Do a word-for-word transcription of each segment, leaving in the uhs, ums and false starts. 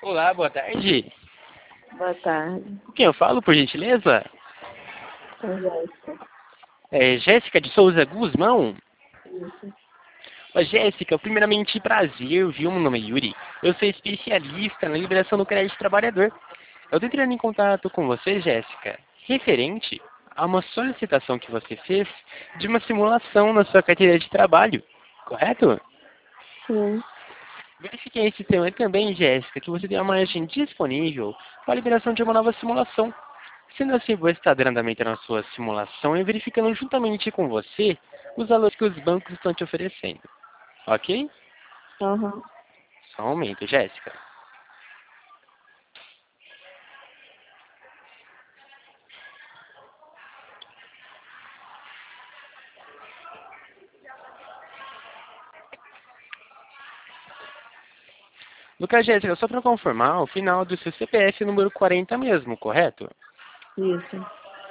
Olá, boa tarde. Boa tarde. Com quem eu falo, por gentileza? Com Jéssica. É Jéssica de Souza Guzmão? Isso. Ô, Jéssica, primeiramente prazer, viu? Meu nome é Yuri. Eu sou especialista na liberação do crédito trabalhador. Eu estou entrando em contato com você, Jéssica, referente a uma solicitação que você fez de uma simulação na sua carteira de trabalho, correto? Sim. Verifiquei esse tema também, Jéssica, que você tem uma margem disponível para a liberação de uma nova simulação. Sendo assim, vou estar dando andamento na sua simulação e verificando juntamente com você os valores que os bancos estão te oferecendo. Ok? Aham. Só um momento, Jéssica. Lucas, Jéssica, só para confirmar, o final do seu C P F é número quarenta mesmo, correto? Isso.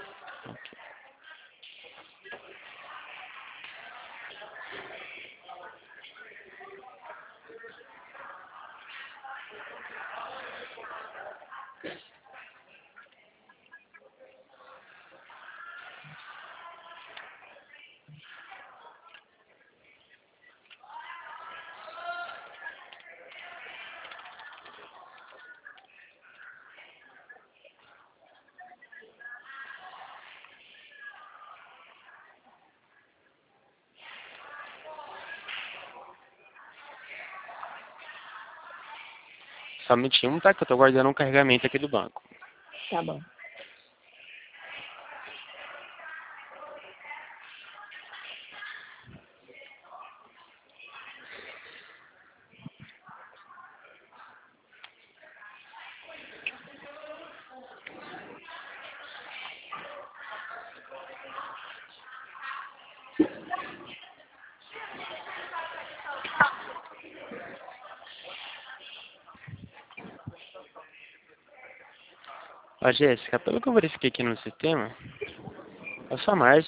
Só um minutinho, tá? Que eu estou guardando um carregamento aqui do banco. Tá bom. Ó, Jéssica, pelo que eu verifiquei aqui no sistema, a sua margem